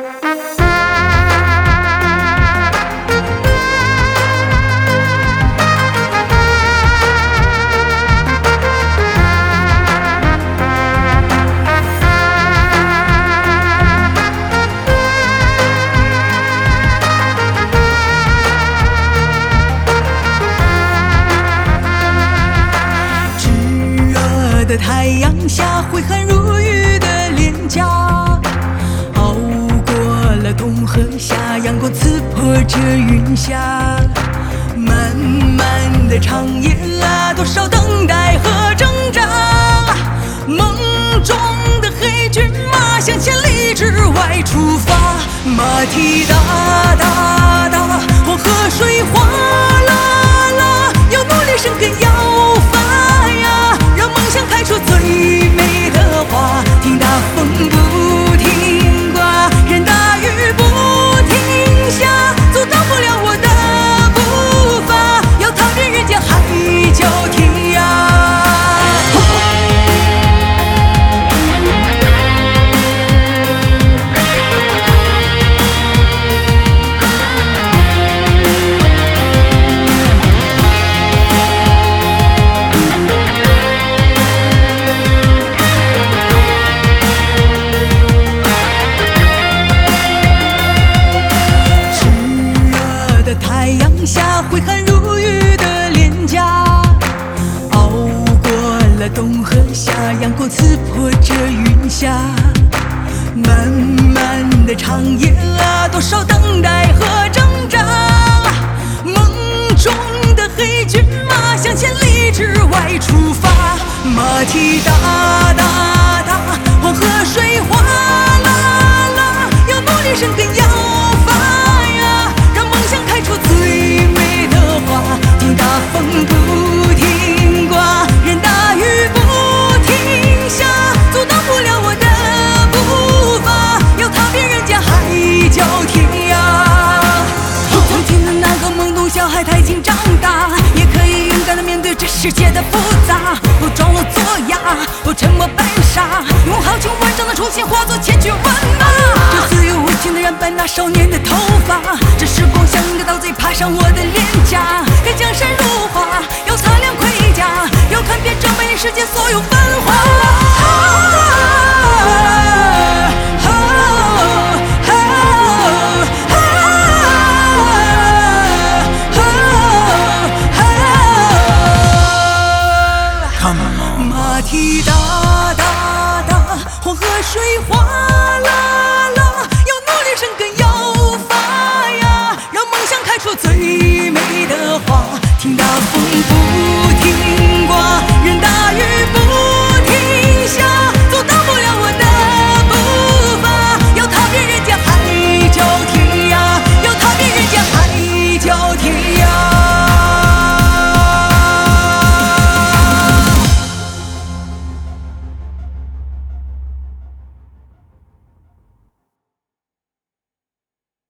太阳下挥汗如雨的脸颊，熬过了冬和夏，阳光刺破这云霞。漫漫的长夜啊，多少等待和挣扎。梦中的黑骏马向千里之外出发，马蹄哒哒哒，黄河水哗啦啦，要努力生根要发芽，让梦想开出最美的花。听大风不停刮，任大雨不停下，阻挡不了我的步伐，要踏遍人间海角天涯。太阳下挥汗如雨的脸颊，熬过了冬和夏，阳光刺破这云霞。漫漫的长夜啊，多少等待和挣扎。梦中的黑骏马向千里之外出发，马蹄哒哒哒，黄河水哗啦啦，要努力生根要发芽，让梦想开出最美的花。听大风不停刮，任大雨不停下，阻挡不了我的步伐，要踏遍人间海角天涯。从前的那个懵懂小孩，他已经长大，也可以勇敢地面对这世界的复杂。我装聋作哑，我沉默扮傻，用豪情万丈的初心化作千军万马。这自由无情的染白那少年的头发，这时光像一个刀子爬上我的脸颊。看江山如画，要擦亮盔甲，要看遍这美丽世界所有繁华。马蹄哒哒哒，黄河水哗啦啦，要努力生根